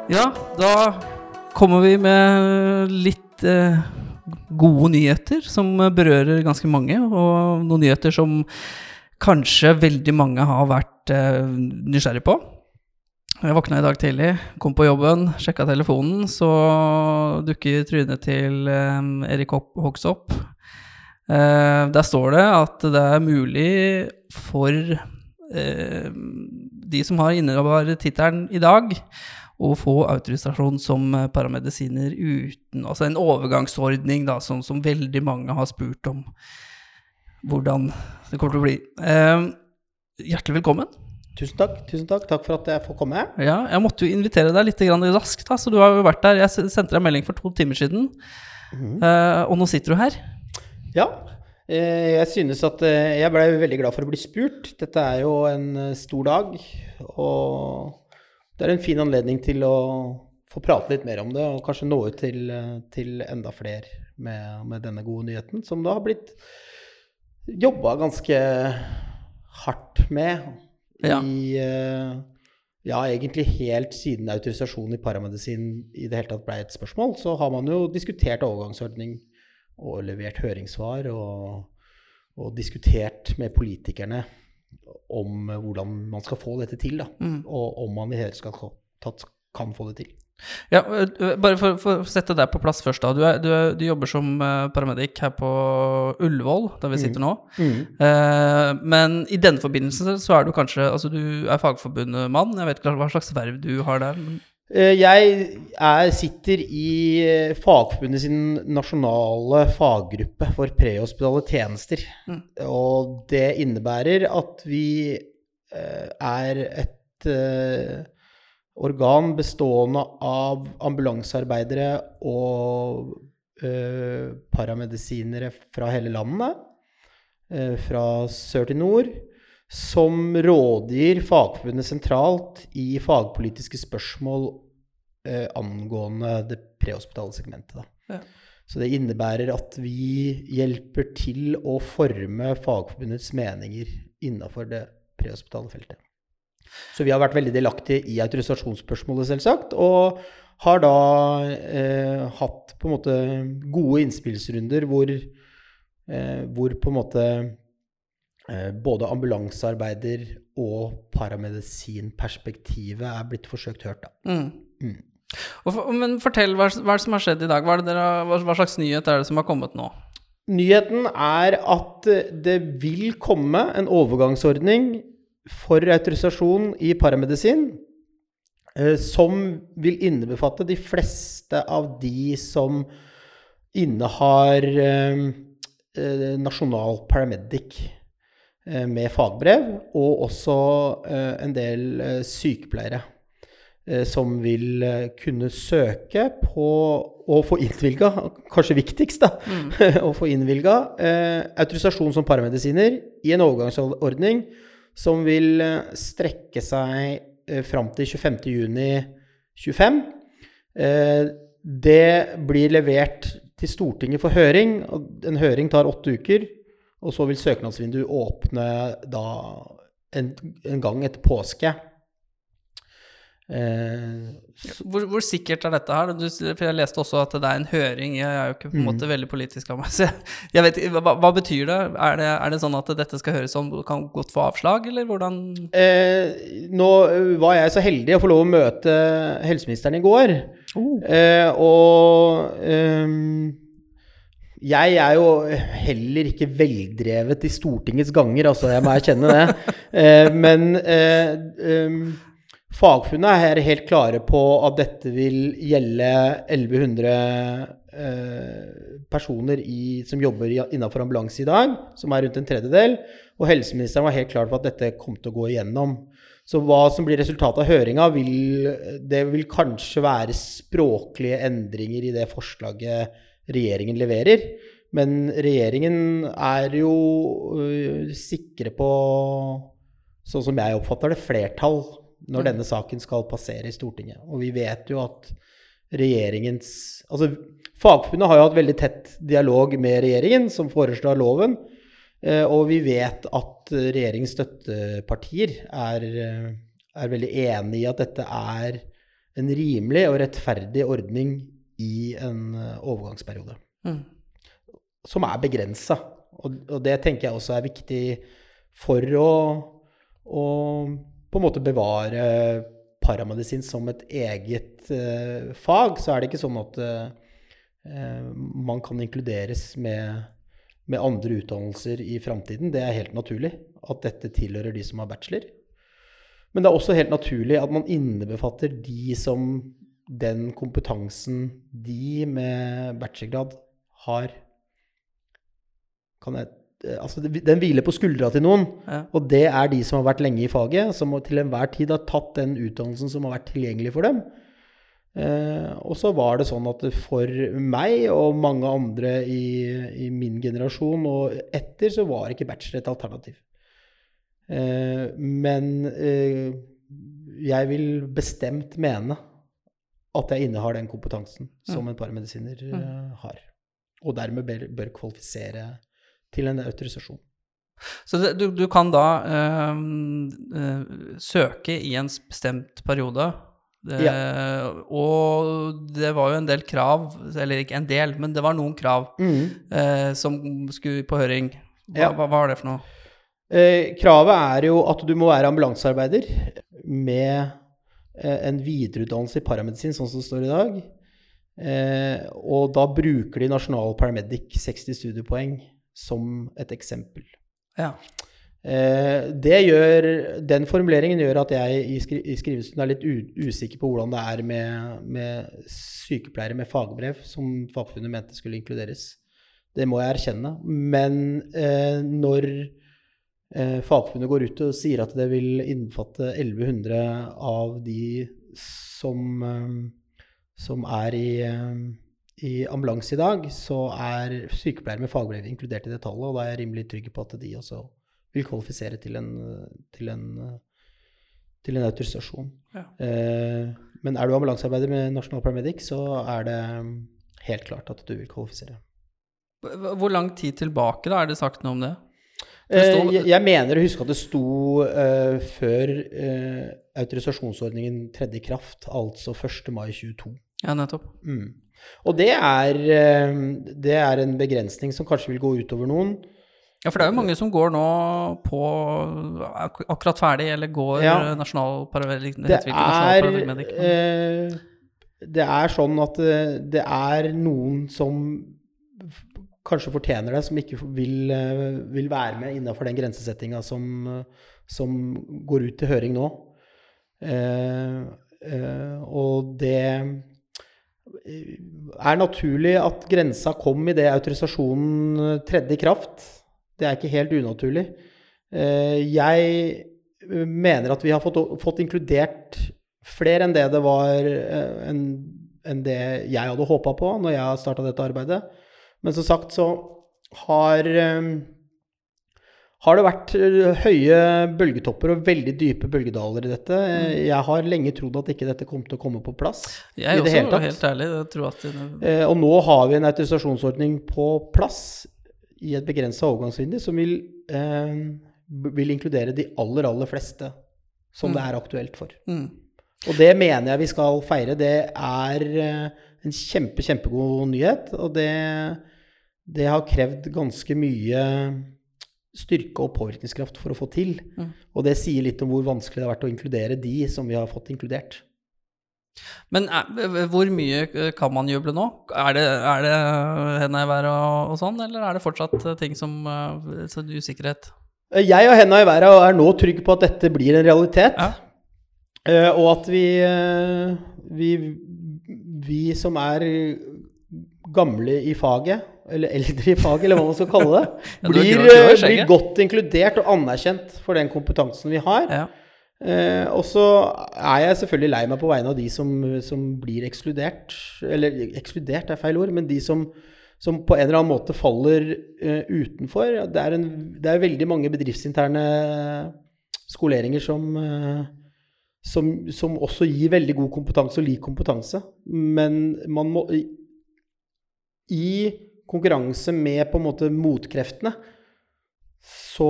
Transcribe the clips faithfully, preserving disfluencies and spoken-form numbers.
Ja, da kommer vi med litt eh, gode nyheter som berører ganske mange, og noen nyheter som kanskje veldig mange har vært eh, nysgjerrig på. Jeg våkna i dag tidlig, kom på jobben, sjekket telefonen, så dukker trynet til eh, Erik Hoksop. Eh, der står det at det er mulig for eh, de som har innehaver tittelen i dag, å få autorisasjon som paramedisiner uten, altså en overgangsordning da, som, som veldig mange har spurt om hvordan det kommer til å bli. Eh, hjertelig velkommen. Tusen takk, tusen takk. Takk for at jeg får komme. Ja, jeg måtte jo invitere deg litt grann raskt da, så du har jo vært der. Jeg sendte deg en melding for to timer siden, mm. eh, og nå sitter du her. Ja, eh, jeg synes at eh, jeg ble veldig glad for å bli spurt. Dette er jo en stor dag, og det er en fin anledning til å få prate litt mer om det, og kanskje nå ut til, til enda flere med, med denne gode nyheten, som da har blitt jobbet ganske hardt med ja. i, ja, egentlig helt siden autorisasjon i paramedisin i det hele tatt ble et spørsmål, så har man jo diskutert overgangsordning og levert høringssvar og, og diskutert med politikerne om hvordan man skal få dette til, da. Mm. Og om man i hele skal kan få det til. Ja, bare for, for å sette deg på plass først da. Du, er, du, er, du jobber som paramedic her på Ullevål, der vi sitter nå. Mm. Mm. Eh, men i denne forbindelse så er du kanskje, altså du er fagforbundmann, jeg vet ikke hva slags verv du har der. Men jeg er, sitter i Fagforbundet sin nasjonale faggruppe for prehospitale tjenester, mm. og det innebærer at vi eh, er et eh, organ bestående av ambulansearbeidere og eh, paramedisinere fra hele landet, eh, fra sør til nord, som rådgir Fagforbundet sentralt i fagpolitiske spørsmål eh, angående det prehospitale segmentet. Da. Ja. Så det innebærer at vi hjelper til å forme Fagforbundets meninger innenfor det prehospitale feltet. Så vi har vært veldig delaktige i autorisasjonsspørsmålet selvsagt, og har da eh, hatt på en måte gode innspillsrunder hvor, eh, hvor på en måte både ambulansearbeider og paramedisinperspektivet er blitt forsøkt hørt da. Mm. Mm. For, men fortell, hva, hva er det som har skjedd i dag? Hva, er det dere, hva, hva slags nyhet er det som har kommet nå? Nyheten er at det vil komme en overgangsordning for autorisasjon i paramedisin eh, som vil innebefatte de fleste av de som innehar eh, nasjonal paramedic med fagbrev, og også eh, en del eh, sykepleiere eh, som vil eh, kunne søke på å få innvilget, kanskje viktigst da, mm. å få innvilget eh, autorisasjon som paramedisiner i en overgangsordning som vil eh, strekke seg eh, frem til tjuefemte juni tjuefem. Eh, det blir levert til Stortinget for høring, og en høring tar åtte uker, og så vil søknadsvinduet åpne da en, en gang etter påske. Eh, hvor, hvor sikkert er dette her? Du, for jeg leste også at det er en høring. Jeg er jo ikke på en måte mm. veldig politisk av meg. Så jeg, jeg vet, hva, hva betyr det? Er, det? er det sånn at dette skal høres om kan godt få avslag, eller hvordan? Eh, nå var jeg så heldig å få lov å møte helseministeren i går. Oh. Eh, og eh, jeg er jo heller ikke veldrevet i Stortingets ganger, altså jeg må erkjenne det. eh, men eh, eh, Fagforbundet er helt klare på at dette vil gjelde elleve hundre eh, personer i, som jobber innenfor ambulanse i dag, som er rundt en tredjedel, og helseministeren var helt klar på at dette kom til å gå igjennom. Så hva som blir resultatet av høringen, vil, det vil kanskje være språklige endringer i det forslaget regjeringen leverer, men regjeringen er jo uh, sikre på, sånn som jeg oppfatter det, flertall når mm. denne saken skal passere i Stortinget. Og vi vet jo at regjeringens, altså Fagforbundet har jo hatt veldig tett dialog med regjeringen som foreslår loven, uh, og vi vet at regjeringens støttepartier er, er veldig enige i at dette er en rimelig og rettferdig ordning i en overgangsperiode. Mm. Som er begrenset. Og, og det tenker jeg også er viktig for å, å på en måte bevare paramedisin som et eget uh, fag, så er det ikke sånn at uh, man kan inkluderes med, med andre utdannelser i fremtiden. Det er helt naturlig at dette tilhører de som har bachelor. Men det er også helt naturlig at man innebefatter de som den kompetansen de med bachelorgrad har. Kan jeg, altså den hviler på skuldra til noen, ja. Og det er de som har vært lenge i faget, som til enhver tid har tatt den utdannelsen som har vært tilgjengelig for dem. Eh, og så var det sånn at for meg og mange andre i, i min generasjon og etter, så var ikke bachelor et alternativ. Eh, men eh, jeg vil bestemt mene at jeg innehar den kompetansen som mm. en paramedisiner uh, har. Og dermed bør, bør kvalifisere til en autorisasjon. Så det, du, du kan da uh, uh, søke i en bestemt periode, det, ja. Og det var jo en del krav, eller ikke en del, men det var noen krav mm. uh, som skulle på høring. Hva, ja. hva var det for noe? Uh, kravet er jo at du må være ambulansearbeider med en videreutdannelse i paramedisin, sånn som det står i dag. Eh, og da bruker de Nasjonal Paramedic seksti studiepoeng som et eksempel. Ja. Eh, det gjør, den formuleringen gjør at jeg i, skri, i skrivestunden er litt u, usikker på hvordan det er med, med sykepleiere med fagbrev, som Fagforbundet mente skulle inkluderes. Det må jeg erkjenne. Men eh, når Eh, Fagforbundet går ut og sier at det vil innfatte elleve hundre av de som, eh, som er i, eh, i ambulanse i dag, så er sykepleiere med fagbrev inkludert i det tallet, og da er jeg rimelig trygg på at de også vil kvalifisere til en, til en, til en autorisasjon. Ja. Eh, men er du ambulansearbeider med Nasjonal Paramedic, så er det helt klart at du vil kvalifisere. Hvor lang tid tilbake da er det sagt noe om det? Uh, jeg, jeg mener å huske at det sto uh, før uh, autorisasjonsordningen tredde i kraft, altså første mai tjueto. Ja, nettopp. Mm. Og det er, uh, det er en begrensning som kanskje vil gå utover noen. Ja, for det er jo mange som går nå på ak akkurat ferdig, eller går ja. nasjonal paramedic. Det er, uh, det er sånn at uh, det er noen som kanskje fortjener det, som ikke vil, vil være med innenfor den grensesettingen som, som går ut til høring nå. Eh, eh, og det er naturlig at grensa kom i det autorisasjonen tredde i kraft. Det er ikke helt unaturlig. Eh, jeg mener at vi har fått, fått inkludert flere enn det det var enn, enn det jeg hadde håpet på når jeg startet dette arbeidet. Men som sagt så har, um, har det vært høye bølgetopper og veldig dype bølgedaler i dette. Mm. Jeg har lenge trodd at ikke dette kom til å komme på plass. Jeg er også helt ærlig. Jeg tror at det... eh, og nå har vi en autorisasjonsordning på plass i et begrenset overgangsvindu som vil, eh, vil inkludere de aller, aller fleste som mm. det er aktuelt for. Mm. Og det mener jeg vi skal feire. Det er en kjempe, kjempegod nyhet, og det, det har krevd ganske mye styrke og påvirkningskraft for å få til. Mm. Og det sier litt om hvor vanskelig det har vært å inkludere de som vi har fått inkludert. Men er, hvor mye kan man juble nå? Er det, er det henne i været og, og sånn, eller er det fortsatt ting som sånn usikkerhet? Jeg og henne i været er nå trygg på at dette blir en realitet. Ja. Uh, og at vi, uh, vi, vi som er gamle i faget, eller eldre i faget, eller hva man skal kalle det, ja, blir, grå, grå, uh, blir godt inkludert og anerkjent for den kompetansen vi har. Ja. Uh, og så er jeg selvfølgelig lei meg på vegne av de som, som blir ekskludert, eller ekskludert er feil ord, men de som, som på en eller annen måte faller uh, utenfor. Det er, en, det er veldig mange bedriftsinterne skoleringer som... Uh, Som, som også gir veldig god kompetanse og lik kompetanse. Men man må, i, i konkurranse med på en måte motkreftene, så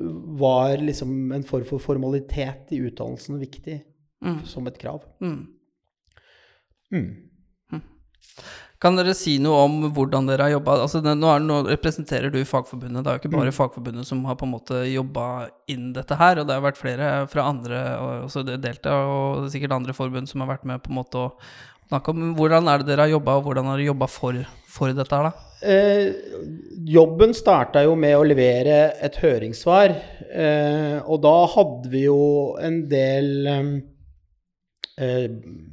var liksom en form for formalitet i utdannelsen viktig mm. som et krav. Mm. Mm. Kan dere si noe om hvordan dere har jobbet? Altså, det, nå, er, nå representerer du Fagforbundet, det er jo ikke bare mm. Fagforbundet som har på en måte jobbet inn dette her, og det har vært flere fra andre, også Delta, og sikkert andre forbund som har vært med på en måte å snakke om. Hvordan er det dere har jobbet, og hvordan har dere jobbet for, for dette her da? Eh, jobben startet jo med å levere et høringssvar, eh, og da hadde vi jo en del eh,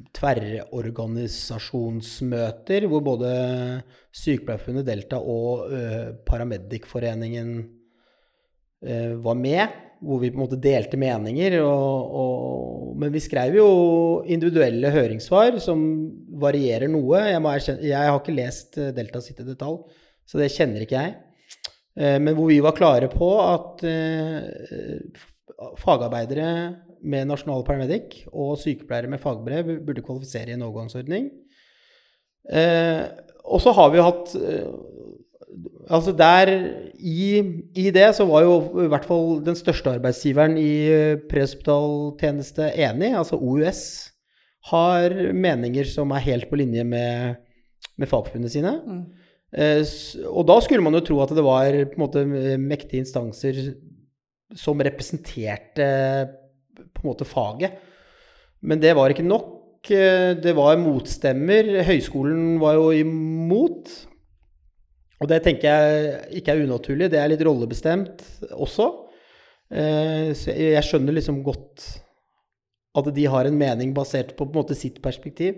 tverrorganisasjonsmøter, hvor både Sykepleierforbundet Delta og uh, Paramedikforeningen uh, var med, hvor vi på en måte delte meninger, og, og, men vi skrev jo individuelle høringssvar som varierer noe. Jeg, må erkjenne, jeg har ikke lest Delta sitt i detalj, så det kjenner ikke jeg. Uh, men hvor vi var klare på at uh, fagarbeidere med nasjonal paramedic og sykepleiere med fagbrev burde kvalifisere i en overgangsordning. Eh, og så har vi jo hatt, eh, altså der, i, i det så var jo i hvert fall den største arbeidsgiveren i prehospitaltjeneste enig, altså O U S, har meninger som er helt på linje med, med fagforbundene sine. Mm. Eh, og da skulle man jo tro at det var på en måte mektige instanser som representerte på en måte faget. Men det var ikke nok. Det var motstemmer. Høyskolen var jo imot. Og det tenker jeg ikke er unaturlig. Det er litt rollebestemt også. Så jeg skjønner liksom godt at de har en mening basert på på en måte sitt perspektiv.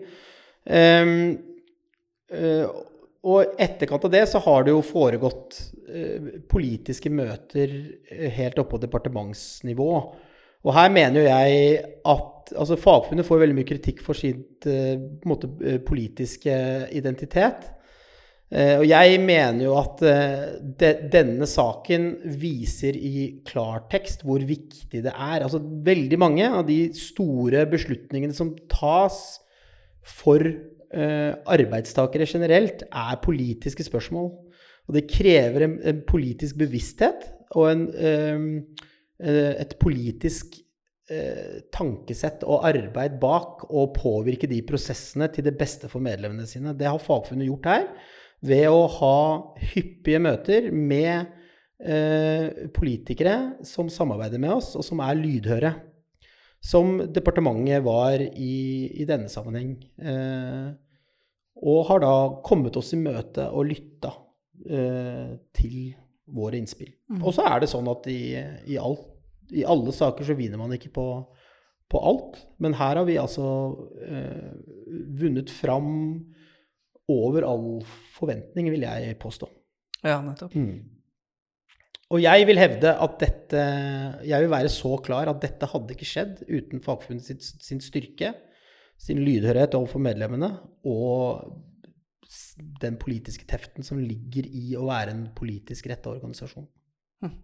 Og etterkant av det så har det jo foregått politiske møter helt oppe på departementsnivå. Og her mener jo jeg at altså Fagforbundet får veldig mye kritikk for sin på en måte, politiske identitet. Og jeg mener jo at de, denne saken viser i klartekst hvor viktig det er. Altså veldig mange av de store beslutningene som tas for uh, arbeidstakere generelt er politiske spørsmål. Og det krever en, en politisk bevissthet og en... Um, et politisk eh, tankesett og arbeid bak å påvirke de prosessene til det beste for medlemmene sine. Det har Fagforbundet gjort her ved å ha hyppige møter med eh, politikere som samarbeider med oss og som er lydhøre, som departementet var i, i denne sammenheng. Eh, og har da kommet oss i møte og lyttet eh, til våre innspill. Mm. Og så er det sånn at i, i, alt, i alle saker så vinner man ikke på, på alt, men her har vi altså eh, vunnet fram over all forventning, vil jeg påstå. Ja, nettopp. Mm. Og jeg vil hevde at dette, jeg vil være så klar at dette hadde ikke skjedd uten Fagforbundet sin, sin styrke, sin lydhørighet overfor medlemmene, og den politiske teften som ligger i å være en politisk rettet organisasjon. Hm.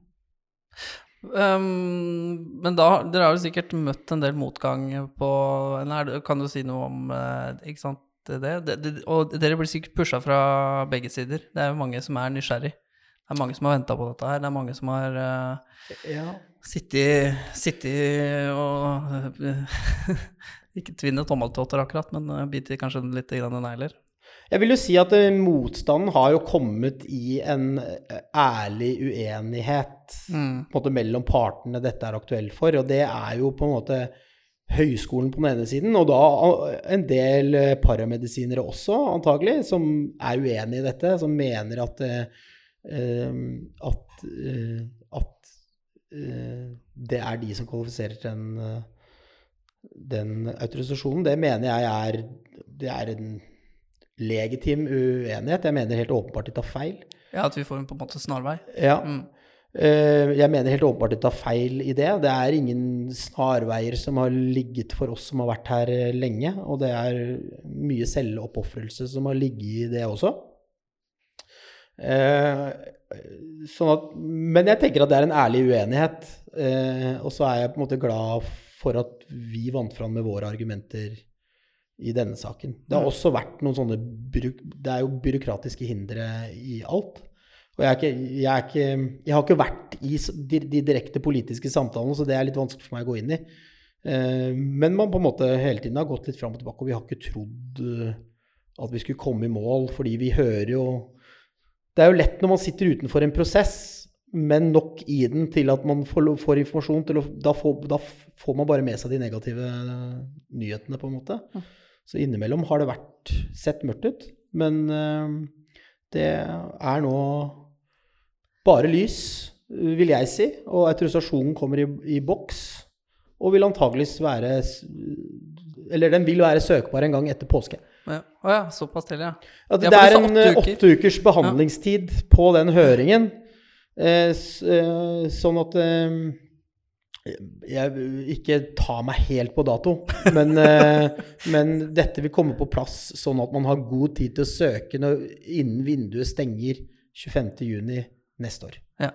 Um, men da, dere har jo sikkert møtt en del motgang på, kan du si noe om, ikke sant, det, det, det, og dere blir sikkert pushet fra begge sider. Det er jo mange som er nysgjerrig. Det er mange som har ventet på dette her. Det er mange som har uh, ja. sittet, sittet og ikke tvinnet tommeltotter akkurat, men uh, biter kanskje litt i grann negler. Jeg vil jo si at motstanden har jo kommet i en ærlig uenighet mm. på en måte, mellom partene dette er aktuelt for, og det er jo på en måte høyskolen på den ene siden, og da en del paramedisinere også, antagelig, som er uenige i dette, som mener at, uh, at, uh, at uh, det er de som kvalifiserer til den, uh, den autorisasjonen. Det mener jeg er, det er en legitim uenighet. Jeg mener helt åpenbart de tar feil. Ja, at vi får en på en måte snarvei. Ja. Mm. Jeg mener helt åpenbart de tar feil i det. Det er ingen snarveier som har ligget for oss som har vært her lenge, og det er mye selvoppofrelse som har ligget i det også. Sånn at, men jeg tenker at det er en ærlig uenighet, og så er jeg på en måte glad for at vi vant fram med våre argumenter i denne saken. Det har også vært noen sånne, det er jo byråkratiske hindre i alt. Og jeg, er ikke, jeg, er ikke, jeg har ikke vært i de, de direkte politiske samtalene, så det er litt vanskelig for meg å gå inn i. Eh, men man på en måte hele tiden har gått litt frem og tilbake, og vi har ikke trodd eh, at vi skulle komme i mål, fordi vi hører jo... Det er jo lett når man sitter utenfor en prosess, men nok i den til at man får, får informasjon, til å, da, får, da får man bare med seg de negative nyhetene på en måte. Så innimellom har det vært sett mørkt ut, men eh, det er nå bare lys, vil jeg si, og autorisasjonen kommer i, i boks, og vil antageligvis være, eller den vil være søkbar en gang etter påske. Ja. Å ja, såpass til, ja. At det er en åtte, uker. åtte ukers behandlingstid ja. På den høringen, eh, sånn at eh, jeg ikke tar meg helt på dato, men, eh, men dette vil komme på plass sånn at man har god tid til å søke når, innen vinduet stenger tjuefemte juni neste år. Ja.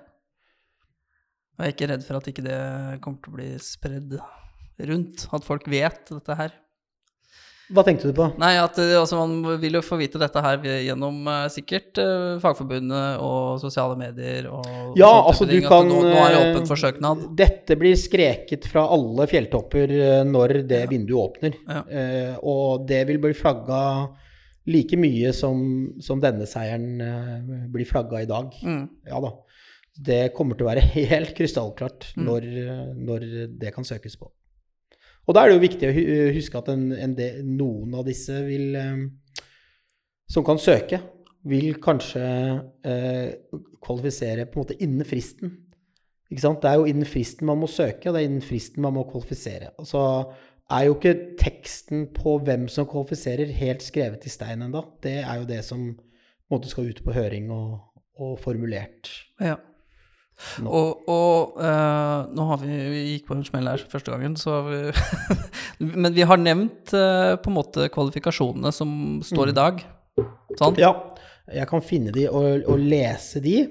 Jeg er ikke redd for at ikke det kommer til å bli spredd rundt, at folk vet dette her. Hva tenkte du på? Nei, at altså, man vil jo få vite dette her gjennom uh, sikkert uh, fagforbundet og sosiale medier og ja, altså du kan nå, nå er det åpent for søknad. Dette blir skreket fra alle fjelltopper når det ja. Vinduet åpner. Ja. Uh, og det vil bli flagget like mye som, som denne seieren uh, blir flagget i dag. Mm. Ja da. Det kommer til å være helt krystallklart mm. når, når det kan søkes på. Og da er det jo viktig å huske at en, en del, noen av disse vil, eh, som kan søke, vil kanskje eh, kvalifisere på en måte innen fristen. Ikke sant? Det er jo innen fristen man må søke, og det er innen fristen man må kvalifisere. Og så er jo ikke teksten på hvem som kvalifiserer helt skrevet i stein enda. Det er jo det som på en måte skal ut på høring og, og formulert. Ja. Nå. Og, og uh, nå har vi, vi gikk på en smell her første gangen, så har vi men vi har nevnt uh, på en måte kvalifikasjonene som står mm. i dag, sant? Ja, jeg kan finne de og, og lese de.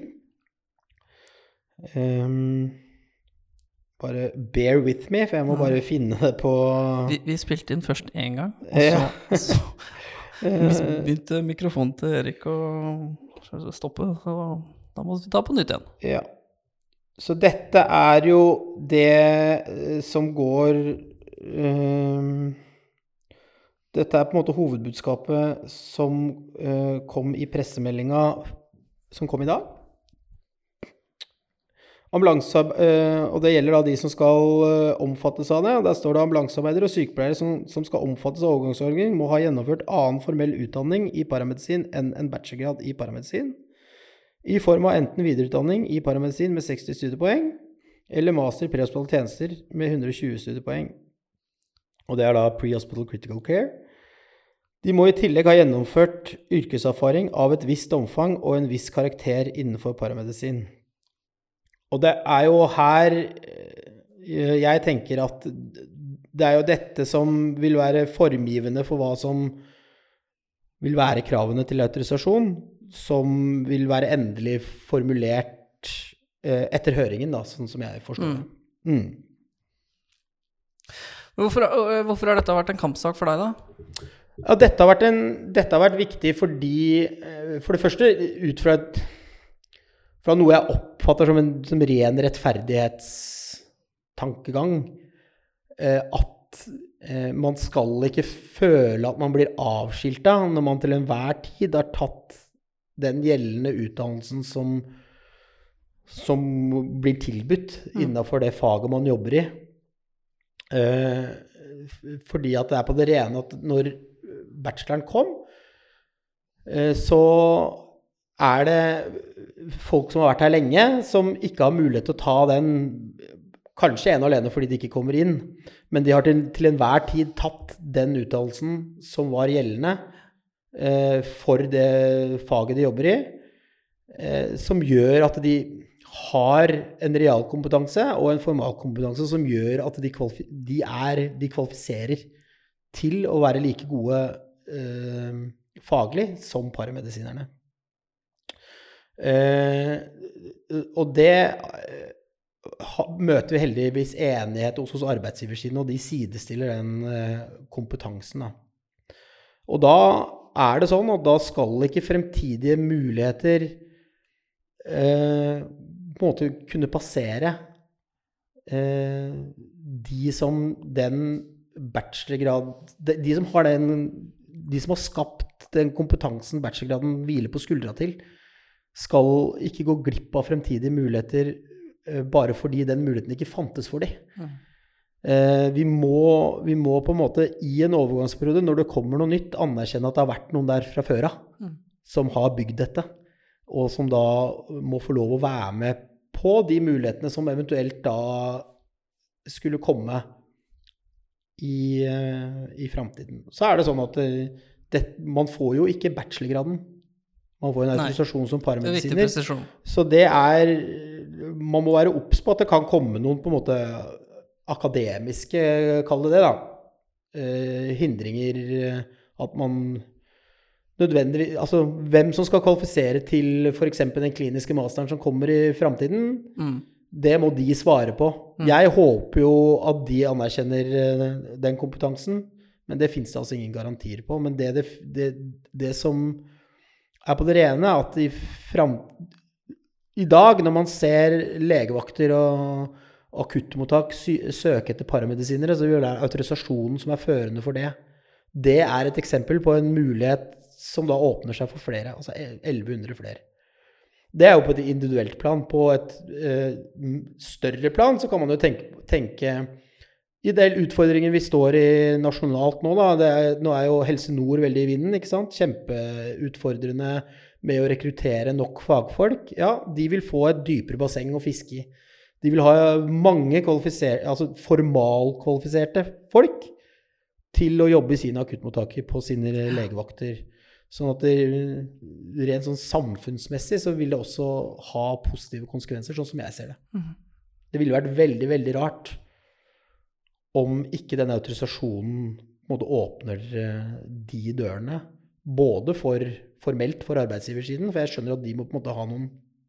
Um, bare bear with me, for jeg må bare finne det på... Vi, vi spilte inn først en gang, og så, ja. så begynte mikrofonen til Erik å stoppe, så da må vi ta på nytt igjen. Ja. Så dette er jo det som går um, dette er på en måte hovedbudskapet som uh, kom i pressemeldingen som kom i dag. Ambulanse, uh, og det gjelder da de som skal uh, omfattes av det. Der står det ambulansearbeidere og sykepleiere som, som skal omfattes av overgangsordning må ha gjennomført annen formell utdanning i paramedisin enn en bachelorgrad i paramedisin. I form av enten videreutdanning i paramedisin med seksti studiepoeng, eller master i prehospitale tjenester med hundre og tjue studiepoeng. Og det er da pre-hospital critical care. De må i tillegg ha gjennomført yrkeserfaring av et visst omfang og en viss karakter innenfor paramedisin. Og det er jo her jeg tenker at det er jo dette som vil være formgivende for hva som vil være kravene til autorisasjon, som vil være endelig formulert eh, etter høringen, da, sånn som jeg forstår det. Mm. Mm. Hvorfor, hvorfor har dette vært en kampsak for deg, da? Ja, dette har vært, en, dette har vært viktig fordi, for det første, ut fra, et, fra noe jeg oppfatter som en som ren rettferdighetstankegang, eh, at eh, man skal ikke føle at man blir avskiltet når man til enhver tid har tatt den gjeldende utdannelsen som, som blir tilbudt mm. innenfor det faget man jobber i. Eh, fordi at det er på det rene at når bacheloren kom, eh, så er det folk som har vært her lenge, som ikke har mulighet til å ta den, kanskje en alene fordi de ikke kommer inn, men de har til, til enhver tid tatt den utdannelsen som var gjeldende, for det faget de jobber i, som gjør at de har en realkompetanse og en formalkompetanse som gjør at de, kvalif- de, er, de kvalifiserer til å være like gode eh, faglig som paramedisinerne. Eh, og det ha, møter vi heldigvis enighet hos, hos arbeidsgiversiden, og de sidestiller den eh, kompetansen. Da. Og da er det sånn at da skal ikke fremtidige muligheter eh, på en måte kunne passere eh, de som den bachelorgrad, de, de som har den, de som har skapt den kompetansen bachelorgraden hviler på skuldra til, skal ikke gå glipp av fremtidige muligheter eh, bare fordi den muligheten ikke fantes for dem. Mm. Eh, vi, må, vi må på en måte i en overgangsperiode, når det kommer noe nytt, anerkjenne at det har vært noen der fra før av, mm. som har bygd dette, og som da må få lov å være med på de mulighetene som eventuelt da skulle komme i, i fremtiden. Så er det sånn at det, man får jo ikke bachelorgraden. Man får en autorisasjon som paramedisiner. Så det er, man må være obs på at det kan komme noen på en måte akademiske, kall det det da, eh, hindringer, at man nødvendigvis, altså hvem som skal kvalifisere til for eksempel den kliniske masteren som kommer i fremtiden, mm. det må de svare på. Mm. Jeg håper jo at de anerkjenner den kompetansen, men det finnes det altså ingen garantier på. Men det, det, det, det som er på det rene, at i, frem, i dag når man ser legevakter og akuttmottak søke etter paramedisinere, så vil det autorisasjonen som er førende for det. Det er et eksempel på en mulighet som da åpner seg for flere, altså elleve hundre flere. Det er jo på et individuelt plan. På et eh, større plan så kan man jo tenke, tenke i del utfordringer vi står i nasjonalt nå da. Det er, nå er jo Helse Nord veldig i vinden, ikke sant? Kjempeutfordrende med å rekruttere nok fagfolk. Ja, de vil få et dypere basseng å fiske i. De vil ha mange kvalifiserte, altså formalkvalifiserte folk til å jobbe i sine akuttmottaker på sine legevakter. Sånn at det, rent sånn samfunnsmessig så vil det også ha positive konsekvenser, sånn som jeg ser det. Mm. Det ville vært veldig, veldig rart om ikke denne autorisasjonen måtte åpner de dørene, både for, formelt for arbeidsgiversiden, for jeg skjønner at de må på en måte ha noen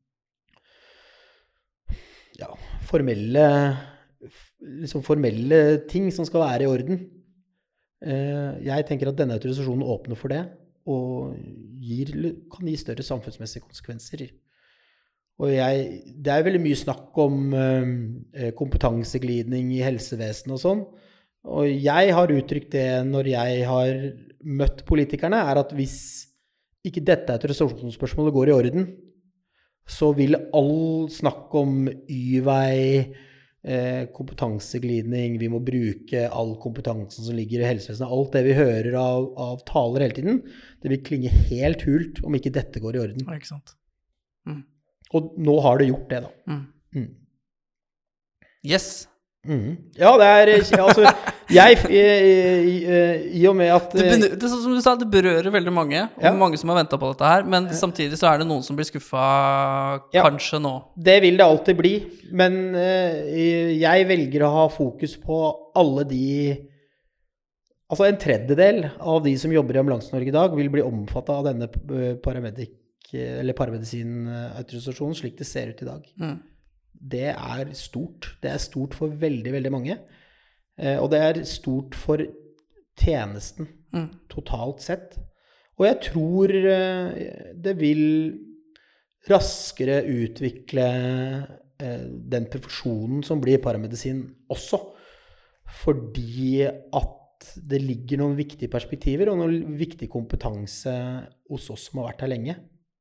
ja, formelle, liksom formelle ting som skal være i orden. Jeg tenker at denne autorisasjonen åpner for det, og gir, kan gi større samfunnsmessige konsekvenser. Og jeg, det er veldig mye snakk om eh, kompetanseglidning i helsevesenet og sånn, og jeg har uttrykt det når jeg har møtt politikerne, er at hvis ikke dette autorisasjonsspørsmålet går i orden, så vil all snakk om Y-vei, Eh, kompetanseglidning, vi må bruke all kompetansen som ligger i helsevesenet, alt det vi hører av, av taler hele tiden, det vil klinge helt hult om ikke dette går i orden. Ja, ikke sant. Mm. Og nå har det gjort det da. Mm. Mm. Yes. Mm. Ja, det er, altså, jeg, i, i, i og med at... Det, det, det, som du sa, det berører veldig mange, og ja. mange som har ventet på dette her, men samtidig så er det noen som blir skuffet ja. kanskje nå. Det vil det alltid bli, men uh, jeg velger å ha fokus på alle de... Altså en tredjedel av de som jobber i Ambulanse-Norge i dag vil bli omfattet av denne paramedic, eller paramedisin-autorisasjonen slik det ser ut i dag. Mm. Det er stort. Det er stort for veldig, veldig mange. Eh, og det er stort for tjenesten mm. totalt sett. Og jeg tror eh, det vil raskere utvikle eh, den profesjonen som blir paramedisin også. Fordi at det ligger noen viktige perspektiver og noen viktig kompetanse hos oss som har vært her lenge.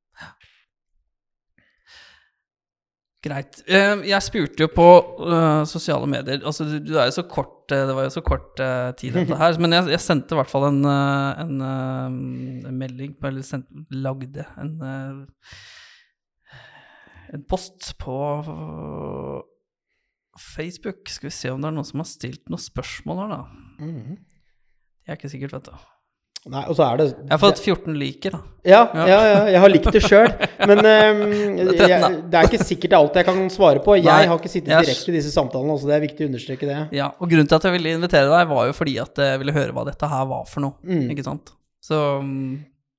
Greit. Jeg spurte jo på uh, sosiale medier, altså du, du er jo så kort, det var jo så kort uh, tid dette her, men jeg, jeg sendte i hvert fall en, uh, en, uh, en melding, eller sendte, lagde en, uh, en post på uh, Facebook. Skal vi se om det er noen som har stilt noen spørsmål her da. Mm. Det er ikke sikkert, vet du. Nei, og så er det... Jeg har fått fjorten liker da. Ja, ja, ja, jeg har likt det selv. Men um, jeg, det er ikke sikkert alt jeg kan svare på. Jeg Nei, har ikke sittet jeg... direkte i disse samtalene, så det er viktig å understreke det. Ja, og grunnen til at jeg ville invitere deg var jo fordi at jeg ville høre hva dette her var for noe, mm. ikke sant? Så... Um,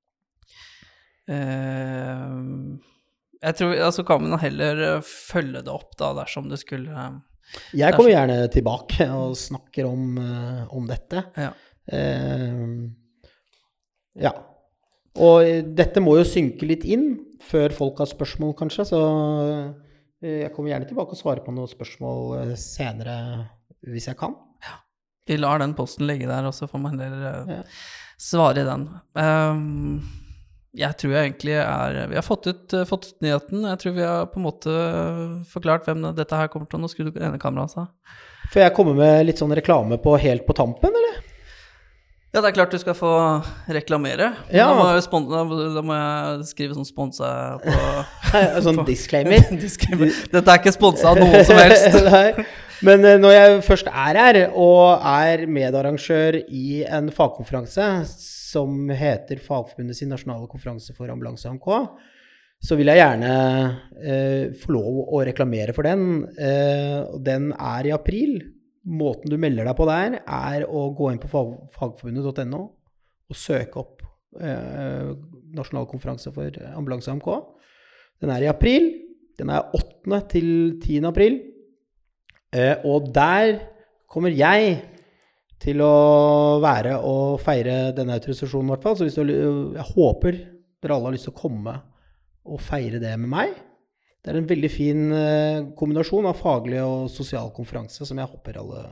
uh, jeg tror, altså kan man heller følge det opp da, dersom det skulle... Uh, jeg kommer dersom... gjerne tilbake og snakker om, uh, om dette. Ja. Uh, Ja, og dette må jo synke litt inn før folk har spørsmål kanskje, så Jeg kommer gjerne tilbake og svarer på noen spørsmål senere hvis jeg kan. Ja. Vi lar den posten ligge der, og så får man heller uh, Ja. svare i den. Um, jeg tror jeg egentlig er... Vi har fått ut, uh, fått ut nyheten. Jeg tror vi har på en måte forklart hvem dette her kommer til. Nå skulle du ene kameraet, altså. Får jeg komme med litt sånn reklame på helt på tampen, eller? Ja, det er klart du skal få reklamere. Ja. Da, må jeg spon- da må jeg skrive sånn sponsa på... Sånn disclaimer. disclaimer. Dette er ikke sponset av noe som helst. Nei. Men uh, når jeg først er her, og er medarrangør i en fagkonferanse som heter Fagforbundet sin nasjonale konferanse for ambulanse A M K, så vil jeg gjerne uh, få lov å reklamere for den. Uh, den er i april. Måten du melder deg på der er å gå inn på fag, fagforbundet punktum no og søke opp uh, nasjonal konferanse for ambulanse A M K. Den er i april. Den er åttende til tiende april. Uh, og der kommer jeg til å være og feire denne autorisasjonen i hvert fall. Så hvis du, jeg håper dere alle har lyst til å komme og feire det med meg. Det er en veldig fin uh, kombinasjon av faglig og sosial konferanse som jeg håper alle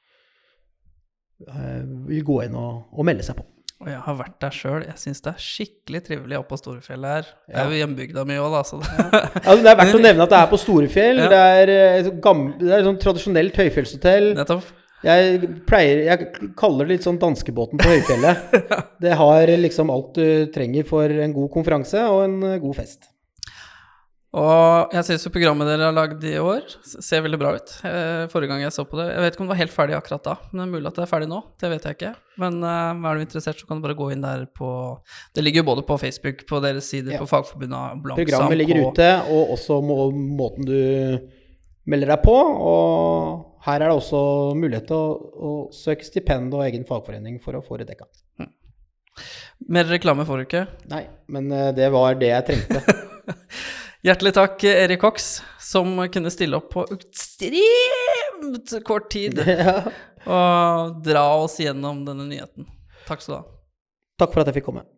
uh, vil gå inn og, og melde seg på. Og jeg har vært der selv. Jeg synes det er skikkelig trivelig oppe på Storefjellet her. Ja. Jeg er jo hjembygda mye også, da. Så det... Ja, det er verdt å nevne at det er på Storefjell. Ja. Det er et gammel, det er et sånn tradisjonelt høyfjellshotell. Nettopp. Jeg pleier, jeg kaller det litt sånn danskebåten på høyfjellet. Ja. Det har liksom alt du trenger for en god konferanse og en god fest. Og jeg synes jo programmet dere har laget i år ser veldig bra ut. Forrige gang jeg så på det, jeg vet ikke om det var helt ferdig akkurat da, men det er mulig at det er ferdig nå, det vet jeg ikke. Men uh, er du interessert, så kan du bare gå inn der på, det ligger jo både på Facebook, på deres sider, ja. På Fagforbundet Ambulanse. Programmet ligger på, ute, og også må, måten du melder deg på, og her er det også mulighet til å, å søke stipend og egen fagforening for å få det dekket. Hmm. Mer reklame får du ikke? Nei, men uh, det var det jeg trengte. Hjertelig takk, Erik Cox, som kunne stille opp på ekstremt kort tid ja. Og dra oss gjennom denne nyheten. Takk skal du ha. Takk for at jeg fikk komme.